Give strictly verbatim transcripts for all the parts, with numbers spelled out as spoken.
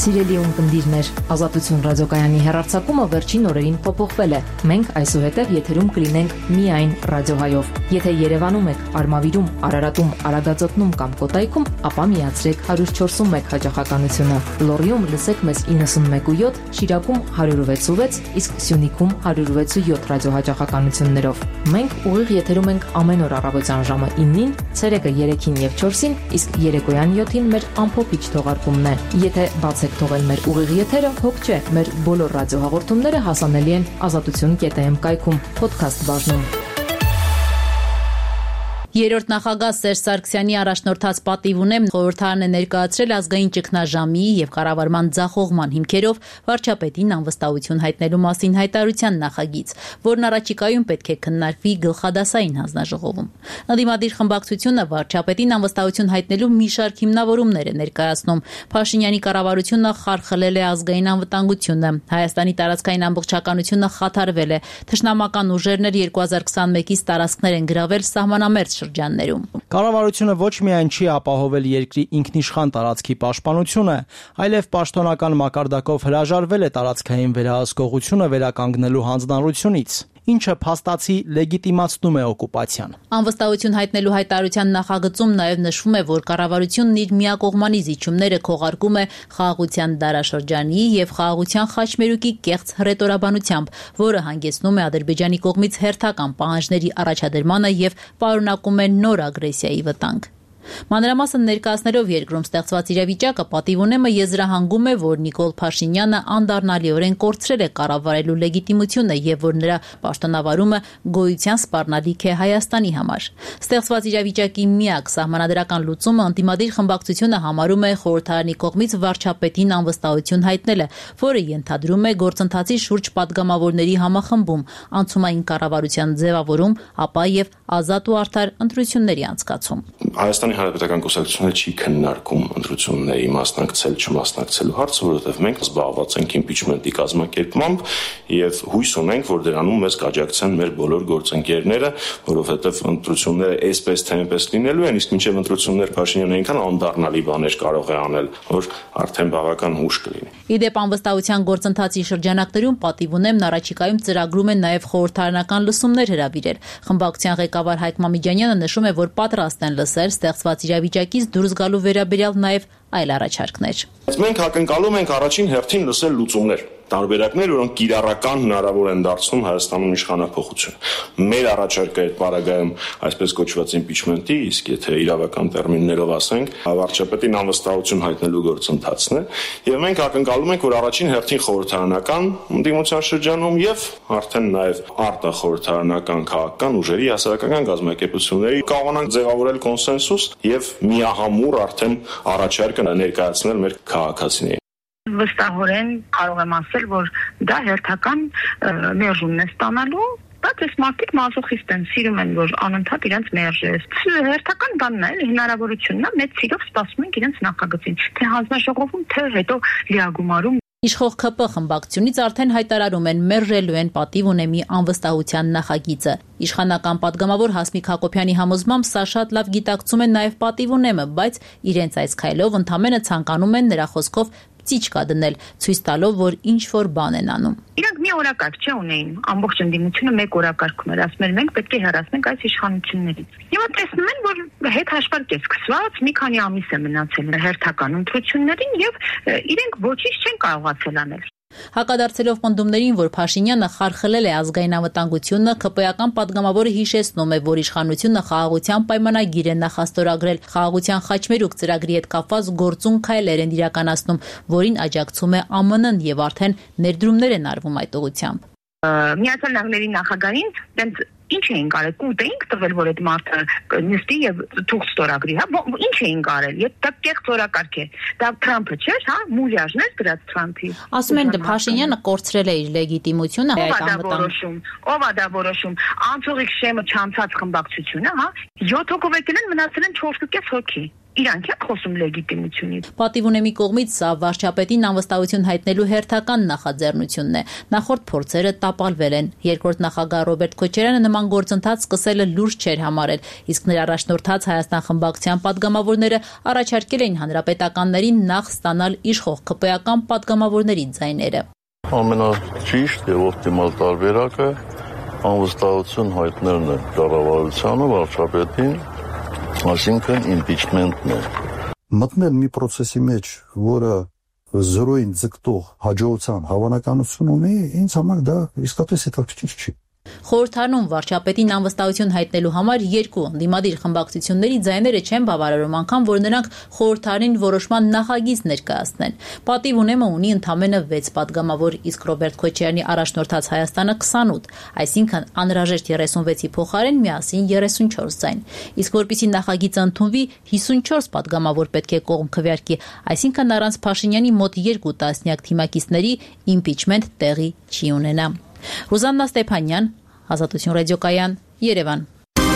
Սիրելի ունկնդիրներ, Ազատություն ռադիոկայանի հեռարձակումը վերջին օրերին փոփոխվել է։ Մենք այսուհետև եթերում կլինենք միայն ռադիոհայով։ Եթե Երևանում եք, Արմավիրում, Արարատում, Արագածոտնում կամ Կոտայքում, ապա միացրեք one oh four one հաճախականությունը։ Լոռիում լսեք մեզ ninety-one point seven, Շիրակում one oh six point six, իսկ Սյունիքում one oh six point seven ռադիոհաճախականություններով։ Մենք ուղիղ եթերում ենք ամեն օր առավոտյան ժամը nine-ին, ցերեկը three-ին եւ four-ին, իսկ երեկոյան seven-ին մեր ամփոփիչ թողարկումն է։ Եթե բացեք թողել մեր ուղիղ եթերը, հոգ չէ, մեր բոլոր ռադիոհաղորդումները հասանելի են ազատություն dot am կայքում, podcast բաժնում։ Երրորդ նախագահ Սերժ Սարգսյանի առաջնորդած պատիվ ունեմ խորհրդարան է ներկայացրել ազգային ճգնաժամի եւ կառավարման ձախողման հիմքերով վարչապետին անվստահություն հայտնելու մասին հայտարարության նախագիծ, որն առաջիկայում պետք է քննարկվի գլխադասային հանձնաժողովում։ Ընդդիմադիր խմբակցությունը վարչապետին անվստահություն հայտնելու մի շարք հիմնավորումներ է ներկայացնում։ Փաշինյանի կառավարությունը խարխլել է ազգային անվտանգությունը, Հայաստանի տարածքային ամբողջականությունը խաթարվել է, թշնամական ուժերներ twenty twenty-one-ից տարածքներ են գրավել սահմանամերձ շրջաններում։ Կառավարությունը ոչ միայն չի ապահովել երկրի ինքնիշխան տարածքի պաշտպանությունը, այլև պաշտոնական մակարդակով հրաժարվել է տարածքային վերահսկողությունը վերականգնելու հանձնառությունից, ինչը փաստացի լեգիտիմացնում է օկուպացիան։ Անվստահություն հայտնելու հայտարարության նախագծում նաև նշվում է, որ կառավարությունն իր միակողմանի զիջումները քողարկում է խաղաղության դարաշրջանի եւ խաղաղության խաչմերուկի կեղծ հռետորաբանությամբ, որը հանգեցնում է Ադրբեջանի կողմից հերթական պահանջների առաջադրմանը եւ պարունակում է նոր ագրեսիայի վտանգ։ Մանրամասն ներկայացնելով երկրում ստեղծված իրավիճակը պատիվ ունեմը եզրահանգում է, որ Նիկոլ Փաշինյանը անդառնալիորեն կորցրել է կառավարելու լեգիտիմությունը եւ որ նրա պաշտոնավարումը գոյության սպառնալիք է Հայաստանի համար։ Ստեղծված իրավիճակի միակ սահմանադրական լուծումը ընդդիմադիր խմբակցությունը համարում է խորհրդարանի կողմից վարչապետին անվստահություն հայտնելը, որը ենթադրում է գործընթացի շուրջ падգամավորների համախմբում, անցումային կառավարության ձևավորում, ապա եւ ազատ ու արդար ընտրությունների անցկացում։ Հայաստանի Հանրապետական կուսակցությունը չի քննարկում ընտրությունների մասնակցել չմասնակցելու հարցը, որովհետև մենք զբաղված ենք իմպիչմենտի կազմակերպմամբ եւ հույս ունենք, որ դրանում մեզ կաջակցեն մեր բոլոր գործընկերները, որովհետև ընտրությունները այսպես թե այնպես լինելու են, իսկ մինչեւ ընտրություններ Փաշինյանը այնքան անդառնալի բաներ կարող է անել, որ արդեն բավական հուշ կլինի։ Իդեպ անվստահության գործընթացի շրջանակներում պատիվ ունեմն առաջիկայում ծրագրում են նաև խորհրդարանական լսումներ հրավիրել։ Խմբակցության ղեկավար Հայկ Մամիջանյանը նշում է, որ պատրաստ են լսել ստեղծված իրավիճակից դուրս գալու վերաբերյալ նաև այլ առաջարկներ։ Մենք ակնկալում ենք առաջին հերթին լսել լուծումներ, տարբերակներ, որոնք կիրառական հնարավոր են դարձնում Հայաստանում իշխանափոխություն։ Մեր առաջարկը այդ պարագայում այսպես կոչված իմպիչմենտի, իսկ եթե իրավական տերմիններով ասենք, վարչապետին անվստահություն հայտնելու գործընթացն է, եւ մենք ակնկալում ենք, որ առաջին հերթին խորհրդարանական ընդդիմության շրջանում եւ արդեն նաեւ արտախորհրդարանական քաղաքական ուժերի հասարակական գազམ་ակերպությունների կարողանանք ձևավորել կոնսենսուս եւ միահամուռ արդեն առաջարկը ներկայացնել մեր քաղաքացիներին։ Վստահորեն կարող եմ ասել, որ դա հերթական մերժումն է ստանալու, բայց այս մարդիկ մազոխիստ են, սիրում են, որ անընդհատ իրենց մերժես։ Հերթական բանն է, հնարավորությունն է, մեծ սիրով սպասում ենք իրենց նախագծին, թե հանձնաժողովում, թե հետո լիագումարում։ Իշխող ՔՊ խմբակցությունից արդեն հայտարարում են մերժելու են պատիվ ունեմի անվստահության նախագիծը։ Իշխանական падգամավոր Հասմիկ Հակոբյանի համոզմամբ սա շատ լավ գիտակցում են նաև պատիվ ունեմը, բայց իրենց այս քայլով ընդամենը ցանկանում են նրա խոսքով ծիճկա դնել, ցույց տալով, որ ինչ որ բան են անում։ Իրանք մի օրակարգ չէ ունեին, ամբողջ ընդդիմությունը մեկ օրակարգում էր, ասում են մենք պետք է հեռացնենք այս իշխանություններից։ Հիմա տեսնում են, որ հետ հաշվարկ է սկսված, մի քանի ամիս է մնացել հերթական ընտրություններին եւ իրենք ոչինչ չեն կարողացել անել։ Հակադարձելով պնդումներին, որ Փաշինյանը խարխլել է ազգային անվտանգությունը, ՔՊ-ական падգամավորը հիշեցնում է, որ իշխանությունը խաղաղության պայմանագիր է նախաստորագրել, խաղաղության խաչմերուկ ծրագրի հետ կապված գործուն քայլեր են իրականացնում, որին աջակցում է ԱՄՆ-ն եւ արդեն ներդրումներ են արվում այդ ուղղությամբ։ Միացյալ Նահանգների նախագահին դենց ինչ էին կարել, կուտ էինք տվել, որ այդ մարդը նստի եւ թուղթ ստորագրի, հա, ինչ էին կարել, եւ դա կեղծ օրակարգ է։ Դա Թրամփը չէր, հա, մուլյաժներ դրած Թրամփի։ Ասում են Փաշինյանը կորցրել է իր լեգիտիմությունը այդ անվտանգ։ Ո՞վ է դա որոշում։ Անցողիկ շեմը չանցած խմբակցությունը, հա, յոթ հոգով եկել են, մնացել են չորս հոգի։ իրանք են խոսում լեգիտիմությունից։ Պատիվ ունեմի կողմից սա վարչապետին անվստահություն հայտնելու հերթական նախաձեռնությունն է։ Նախորդ փորձերը տապալվել են։ Երկրորդ նախագահ Ռոբերտ Քոչարյանը նման գործընթաց սկսելը լուրջ չէր համարել, իսկ նրա առաջնորդած Հայաստան խմբակցության падգամավորները առաջարկել էին հանրապետականներին նախ ստանալ իշխող ՔՊ-ական падգամավորների ձայները։ Ամենաճիշտ եւ օպտիմալ տարբերակը անվստահություն հայտնելն է կառավարությանը, վարչապետին, այսինքն impeachment-ն է։ Մտնել մի process-ի մեջ, որը զրոյին ձգտող հաջողության հավանականություն ունի, ինձ համար դա իսկապես հետաքրքիր չի։ Խորհրդարանում վարչապետին անվստահություն հայտնելու համար երկու ընդդիմադիր խմբակցությունների ձայները չեն բավարարում, անգամ որ նրանք խորհրդարին որոշման նախագիծ ներկայացնեն։ Պատիվ ունեմը ունի ընդամենը վեց падգամավոր, իսկ Ռոբերտ Քոչարյանի առաջնորդած Հայաստանը քսանութ, այսինքն անհրաժեշտ երեսունվեցի փոխարեն միասին երեսունչորս ձայն։ Իսկ որպեսզի նախագիծը ընդունվի, հիսունչորս падգամավոր պետք է կողմ քվեարկի, այսինքն առանց Փաշինյանի մոտ երկու տասնյակ թիմակիցների impeachment տեղի չի ունենա։ Ռուզաննա Ստեփանյան, Ազատություն ռադիոկայան, Երևան։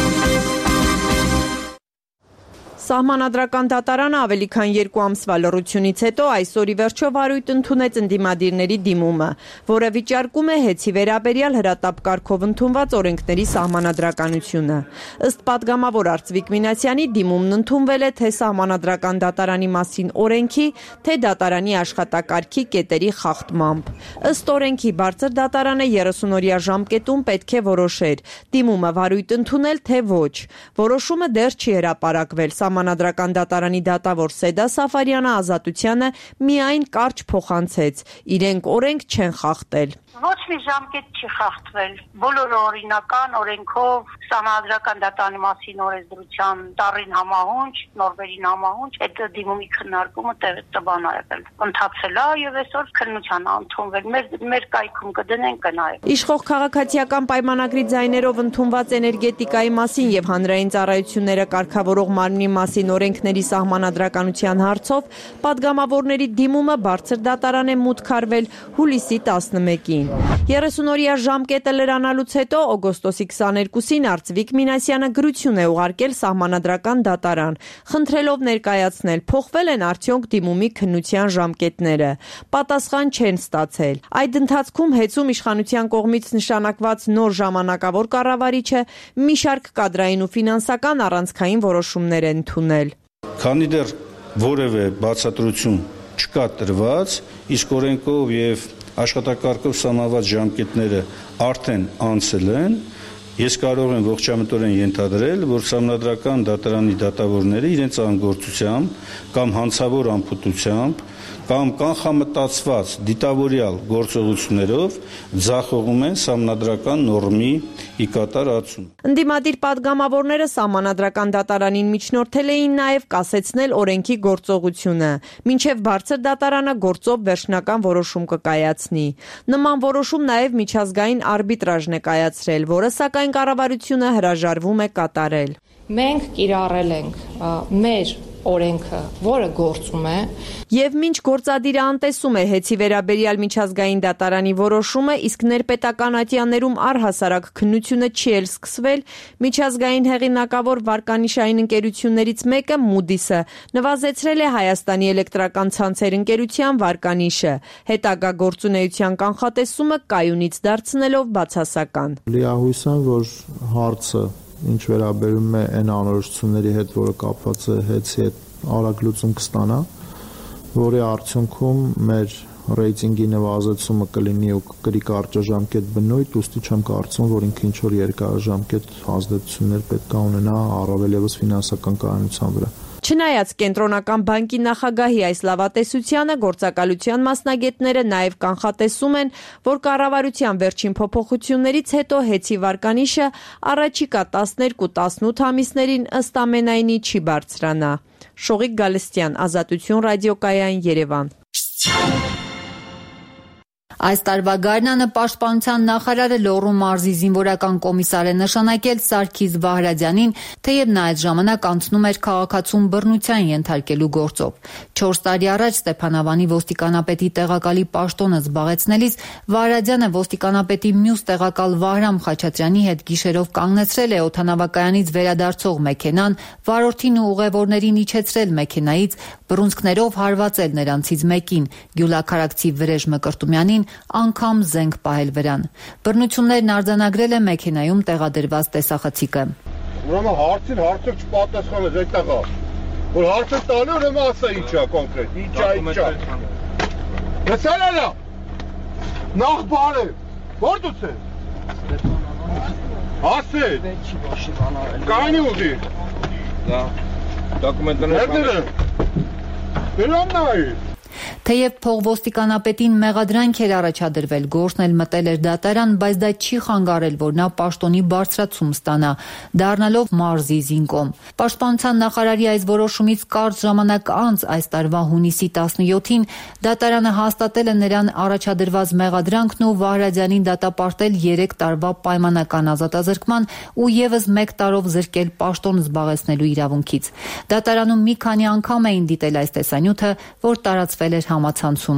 Սահմանադրական դատարանը ավելի քան երկու ամսվա լռությունից հետո այսօր ի վերջո վարույթ ընդունեց ընդդիմադիրների դիմումը, որը վիճարկում է հեծի վերաբերյալ հրատապ կարգով ընդունված օրենքների սահմանադրականությունը։ Ըստ падգամավոր Արծվիկ Մինասյանի դիմումն ընդունվել է թե սահմանադրական դատարանի մասին օրենքի, թե դատարանի աշխատակարգի կետերի խախտմամբ։ Ըստ օրենքի բարձր դատարանը երեսունօրյա ժամկետում պետք է որոշեր դիմումը վարույթ ընդունել թե ոչ։ Որոշումը դեռ չի հրապարակվել։ Սահմանադրական դատարանի դատավոր Սեդա Սաֆարյանը Ազատությանը միայն կարճ փոխանցեց. իրենք օրենք չեն խախտել։ Ոչ մի ժամկետ չի խախտվել։ Բոլորը օրինական օրենքով սահմանադրական դատարանի մասին օրենսդրության տառին համահունչ, նորմերին համահունչ այդ դիմումի քննարկումը տևտաբան ա եղել։ Ընթացել է եւ այսօր քննության ա ընդունվել։ Մեր մեր կայքում կդնենք կնայենք։ Իշխող քաղաքացիական պայմանագրի ձայներով ընդունված էներգետիկայի մասին եւ հանրային ծառայությունները կարգավորող մարմնի մասին օրենքների սահմանադրականության հարցով падգամավորների դիմումը բարձր դատարան է մուտք արվել հուլիսի տասնմեկին։ երեսունօրյա ժամկետը լրանալուց հետո օգոստոսի քսաներկուսին Արծվիկ Մինասյանը գրություն է ուղարկել սահմանադրական դատարան, խնդրելով ներկայացնել փոխվել են արդյոք դիմումի քննության ժամկետները։ Պատասխան չեն ստացել։ Այդ ընթացքում հեծում իշխանության կողմից նշանակված նոր ժամանակավոր կառավարիչը մի շարք կադրային ու ֆինանսական առանցքային որոշումներ են ընդունել։ Քանի դեռ որևէ բացատրություն չկա տրված, իսկ օրենքով եւ աշխատակարգով սահմանված ժամկետները արդեն անցել են, ես կարող եմ ողջամտորեն ենթադրել, որ սահմանադրական դատարանի դատավորները իրենց անգործությամբ կամ հանցավոր անփութությամբ կամ կանխամտածված դիտավորյալ գործողություններով ձախողում են սահմանադրական նորմի ի կատարածում։ Ընդդիմադիր падգամավորները սահմանադրական դատարանին միջնորդել էին նաև կասեցնել օրենքի գործողությունը, մինչև բարձր դատարանը գործով վերջնական որոշում կկայացնի։ Նման որոշում նաև միջազգային արբիտրաժն է կայացրել, որը սակայն կառավարությունը հրաժարվում է կատարել։ Մենք կիրառել ենք մեր օրենքը, որը գործում է, եւ մինչ գործադիրը անտեսում է հեծի վերաբերյալ միջազգային դատարանի որոշումը, իսկ ներպետական ատյաններում առհասարակ քննությունը չի էլ սկսվել, միջազգային հեղինակավոր վարկանիշային ընկերություններից մեկը Moody's-ը նվազեցրել է Հայաստանի էլեկտրական ցանցեր ընկերության վարկանիշը, հետագա գործունեության կանխատեսումը կայունից դարձնելով բացասական։ Լիահույս եմ, որ հարցը ինչ վերաբերում է այն անորոշությունների հետ, որը կապված է հեծի հետ արագ լուծում կստանա, որի արդյունքում մեր ռեյտինգի նվազեցումը կլինի ու կկրի կարճաժամկետ բնույթ, ուստի չեմ կարծում, որ ինքը ինչ-որ երկարաժամկետ ազդեցություններ պետք է ունենա առավել ևս ֆինանսական կայունության վրա։ Չնայած կենտրոնական բանկի նախագահի այս լավատեսությանը, գործակալության մասնագետները նաև կանխատեսում են, որ կառավարության վերջին փոփոխություններից հետո հեծի վարկանիշը առաջիկա տասներկու տասնութ ամիսներին ըստ ամենայնի չի բարձրանա։ Շողիկ Գալստյան, Ազատություն ռադիոկայան, Երևան։ Այս տարվա գարնանը պաշտպանության նախարարը Լոռու մարզի զինվորական կոմիսար է նշանակել Սարգիս Վահրադյանին, թեև նա այդ ժամանակ անցնում էր քաղաքացուն բռնության ենթարկելու գործով։ Չորս տարի առաջ Ստեփանավանի ոստիկանապետի տեղակալի պաշտոնը զբաղեցնելիս Վահրադյանը ոստիկանապետի մյուս տեղակալ Վահրամ Խաչատրյանի հետ գիշերով կանգնեցրել է օդանավակայանից վերադարձող մեքենան, վարորդին ու ուղևորներին իջեցրել մեքենայից, բռունցքներով հարվածել նրանցից մեկին, գյուլաքարակցի Վրեժ Մկրտումյանին անգամ զենք պահել վրան։ Բռնություններն արձանագրել է մեքենայում տեղադրված տեսախցիկը։ Ուրեմն հարցին հարցը չպատասխանես այդտեղա։ Որ հարցը տալու ուրեմն ասա ինչա կոնկրետ, ինչա ինչա։ Լսել ելա։ Նախ բարը։ Որ դուց ես։ Ասել։ Կանի ուղի։ Դա դոկումենտները։ Դրանն է։ Թեև փողոստիկանապետին մեղադրանք էր առաջադրվել, գործն էլ մտել էր դատարան, բայց դա չի խանգարել, որ նա պաշտոնի բարձրացում ստանա, դառնալով մարզի զինկոմ։ Պաշտպանության նախարարի այս որոշումից կարճ ժամանակ անց այս տարվա հունիսի տասնյոթին դատարանը հաստատել է նրան առաջադրված մեղադրանքն ու Վահրադյանին դատապարտել երեք տարվա պայմանական ազատազրկման ու եւս մեկ տարով զրկել պաշտոն զբաղեցնելու իրավունքից։ Դատարանում մի քանի անգամ էին դիտել այս տեսանյութը, որ տարածվել էր համացանցում։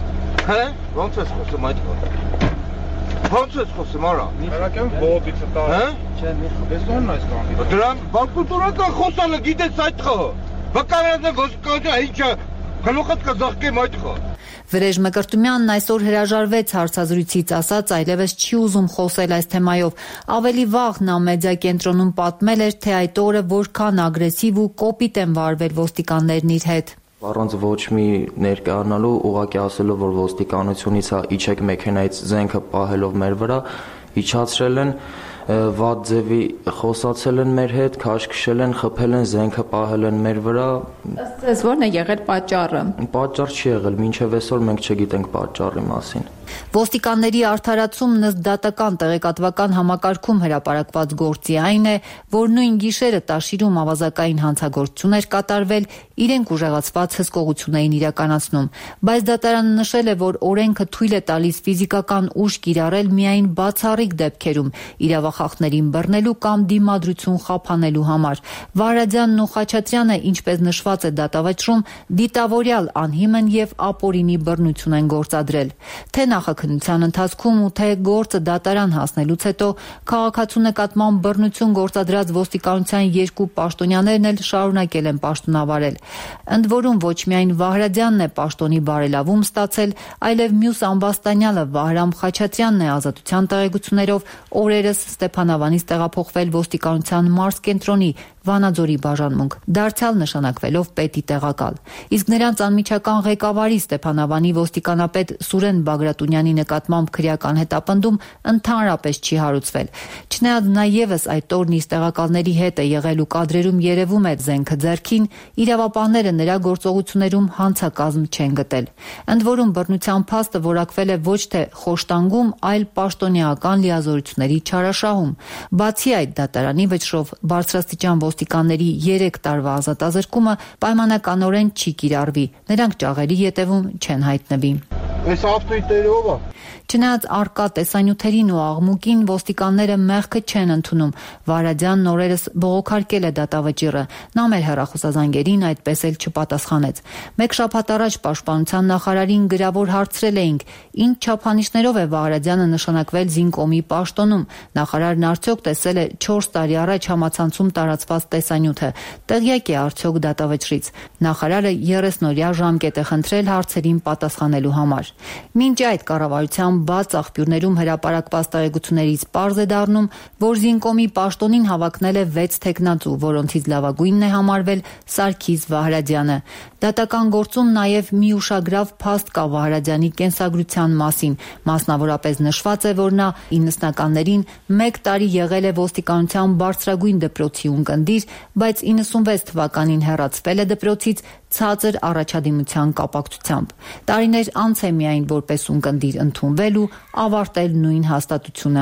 Հե, ո՞նց ես խոսում այդ խոսքը։ Ո՞նց ես խոսում արա։ Հերակեմ բողոքիցը տա։ Հե? Չէ, մի ես ո՞նն այս կանգի։ Դրան բանկուտորական խոսալը գիտես այդ խը։ Վկանալը ոսկոջա ինչա գլուխդ կզախկեմ այդ խը։ Վրեժ Մկրտումյանն այսօր հրաժարվեց հարցազրույցից, ասաց այլևս չի ուզում խոսել այս թեմայով։ Ավելի վաղ նա մեդիակենտրոնում պատմել էր, թե այդ օրը որքան ագրեսիվ ու կոպիտ են վարվել ոստիկաններն իր հետ։ Առանց ոչ մի ներկայանալու ուղղակի ասելով, որ ոստիկանությունից հա իջեք մեքենայից զենքը պահելով մեր վրա, իջացրել են, վատ ձևի խոսացել են մեր հետ, քաշ քշել են, խփել են, զենքը պահել են մեր վրա։ Ըստ ձեզ ո՞րն է եղել պատճառը։ Պատճառ չի եղել, մինչև այսօր մենք չգիտենք պատճառի մասին։ Ոստիկանների արդարացումն ըստ դատական տեղեկատվական համակարգում հրապարակված գործի այն է, որ նույն գիշերը Տաշիրում ավազակային հանցագործություն էր կատարվել, իրենք ուժեղացված հսկողություն էին իրականացնում, բայց դատարանը նշել է, որ օրենքը թույլ է տալիս ֆիզիկական ուժ կիրառել միայն բացառիկ դեպքերում, իրավախախտներին բռնելու կամ դիմադրություն խափանելու համար։ Վահրադյանն ու Խաչատրյանը, ինչպես նշված է դատավճռում, դիտավորյալ անհիմն եւ ապօրինի բռնություն են գործադրել։ Թե նախաքննության ընթացքում ու թե գործը դատարան հասնելուց հետո քաղաքացու նկատմամբ բռնություն գործադրած ոստիկանության երկու պաշտոնյաներն էլ շարունակել են պաշտոնավարել։ Ընդ որում ոչ միայն Վահրադյանն է պաշտոնի բարելավում ստացել, այլև մյուս ամբաստանյալը Վահրամ Խաչատրյանն է ազատության տեղեկություններով օրերս Ստեփանավանից տեղափոխվել ոստիկանության մարզկենտրոնի Վանաձորի բաժանմունք, դարձյալ նշանակվելով պետի տեղակալ։ Իսկ նրանց անմիջական ղեկավարի Ստեփանավանի ոստիկանապետ Սուրեն Բագրատունյանի նկատմամբ քրեական հետապնդում ընդհանրապես չի հարուցվել։ Չնայած նա եւս այդ օրն իր տեղակալների հետ է եղել ու կադրերում երևում է զենքը ձեռքին, իրավապահները նրա գործողություններում հանցակազմ չեն գտել։ Ընդ որում բռնության փաստը որակվել է ոչ թե խոշտանգում, այլ պաշտոնեական լիազորությունների չարաշահում։ Բացի այդ, դատարանի վճռով բարձրաստիճան ոստիկանների երեք տարվա ազատազրկումը պայմանականորեն չի կիրառվի, նրանք ճաղերի ետևում չեն հայտնվի։ Այս ավտոյները ով է։ Չնայած առկա տեսանյութերին ու աղմուկին ոստիկանները մեղքը չեն ընդունում։ Վահրադյանն օրերս բողոքարկել է դատավճիռը։ Նա մեր հեռախոսազանգերին այդպես էլ չպատասխանեց։ Մեկ շաբաթ առաջ պաշտպանության նախարարին գրավոր հարցրել էինք, ինչ չափանիշներով է Վահրադյանը նշանակվել զինկոմի պաշտոնում։ Նախարարն արդյոք տեսել է չորս տարի առաջ համացանցում տարածված տեսանյութը։ Տեղյակ է արդյոք դատավճռից։ Նախարարը երեսնօրյա ժամկետ է խնդրել հարցերին պատասխանելու համար։ Մինչ այդ կառավարության բաց աղբյուրներում հրապարակված տեղեկություններից պարզ է դառնում, որ զինկոմի պաշտոնին հավակնել է վեց թեկնածու, որոնցից լավագույնն է համարվել Սարգիս Վահրադյանը։ Դատական գործում նաև մի ուշագրավ փաստ կա Վահրադյանի կենսագրության մասին, մասնավորապես նշված է, որ նա իննսնականներին մեկ տարի եղել է ոստիկանության բարձրագույն դպրոցի ունկնդիր, բայց իննսունվեց թվականին հեռացվել է դպրոցից ցածր առաջադիմության կապակցությամբ։ Տարիներ անց է միայն որպես ունկնդիր ընդունվել ու ավարտել նույն հաստատությունը։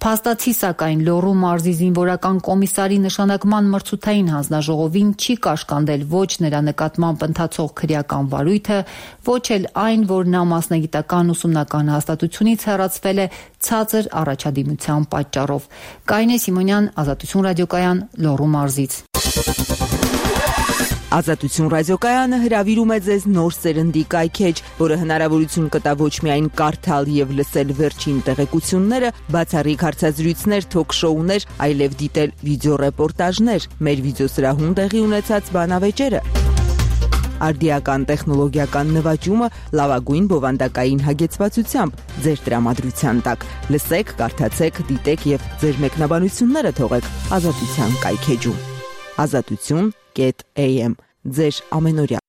Փաստացի սակայն Լոռու մարզի զինվորական կոմիսարի նշանակման մրցութային հանձնաժողովին չի կաշկանդել ոչ նրա նկատմամբ ընթացող քրեական վարույթը, ոչ էլ այն, որ նա մասնագիտական ուսումնական հաստատությունից հեռացվել է ցածր առաջադիմության պատճառով։ Կայնե Սիմոնյան, Ազատություն ռադիոկայան, Լոռու մարզից։ Ազատություն ռադիոկայանը հրավիրում է ձեզ նոր սերնդի կայքեջ, որը հնարավորություն կտա ոչ միայն կարդալ եւ լսել վերջին տեղեկությունները, բացառիկ հարցազրույցներ, թոք-շոուներ, այլև դիտել վիդեոռեպորտաժներ, մեր վիդեոսրահում տեղի ունեցած բանավեճերը, արդիական տեխնոլոգիական նվաճումը լավագույն բովանդակային հագեցվածությամբ ձեր տրամադրության տակ։ Լսեք, կարդացեք, դիտեք եւ ձեր մեկնաբանությունները թողեք Ազատության կայքեջում։ Ազատություն կետ էյ էմ ձեր ամենօրյա